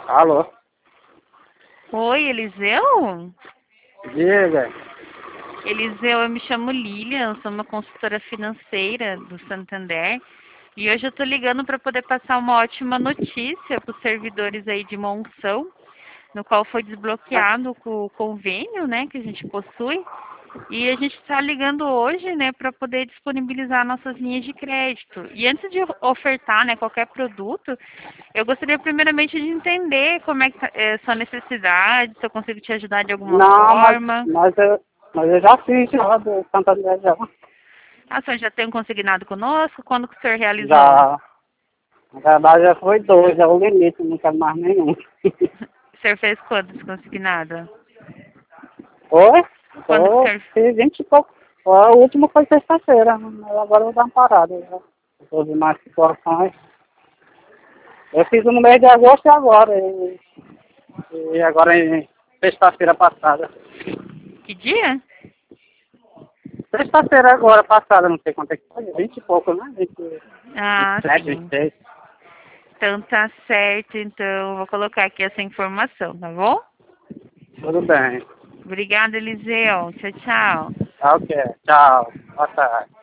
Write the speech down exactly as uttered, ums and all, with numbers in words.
Alô? Oi, Eliseu? Diga. Eliseu, eu me chamo Lilian, sou uma consultora financeira do Santander e hoje eu estou ligando para poder passar uma ótima notícia para os servidores aí de Monção, no qual foi desbloqueado o convênio, né, que a gente possui. E a gente está ligando hoje, né, para poder disponibilizar nossas linhas de crédito. E antes de ofertar, né, qualquer produto, eu gostaria primeiramente de entender como é que tá, é, sua necessidade, se eu consigo te ajudar de alguma Não, mas, forma. mas, eu, mas eu já fiz já do Santander já. Ah, o senhor já tem um consignado conosco? Quando que o senhor realizou? Já. Na verdade já foi dois, é o limite, não quero mais nenhum. O senhor fez quantos consignado? Oi? Quando que o Tô, senhor... fiz vinte e pouco. Ó, o último foi sexta-feira, agora eu vou dar uma parada. Já. Estou de mais situações. Eu fiz no mês de agosto e agora. E, e agora em sexta-feira passada. Que dia? Sexta-feira agora passada, não sei quanto é que foi, vinte e pouco, né? vinte, Ah, sim. vinte e sete, vinte e seis. Então tá certo, então eu vou colocar aqui essa informação, tá bom? Tudo bem. Obrigada, Eliseu. Tchau, tchau. Ok, tchau. Boa tarde.